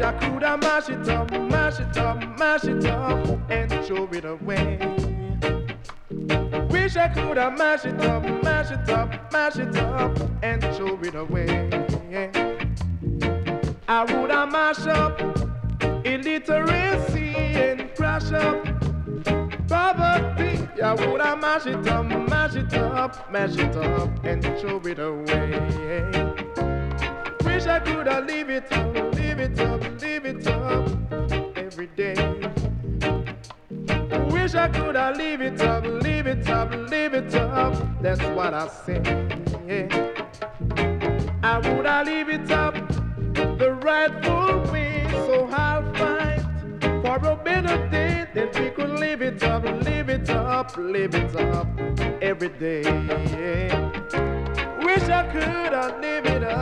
I could have mash it up, mash it up, mash it up, and throw it away. Wish I could have mash it up, mash it up, mash it up, and throw it away. I would have mash up illiteracy and crash up poverty. I would have mash it up, mash it up, mash it up, and throw it away. Wish I could have leave it up, leave it up, leave it up every day. Wish I could have leave it up, leave it up, leave it up. That's what I say. I would have leave it up the rightful way. So I'll fight for a better day that we could live it up, live it up, live it up every day. Wish I could have live it up.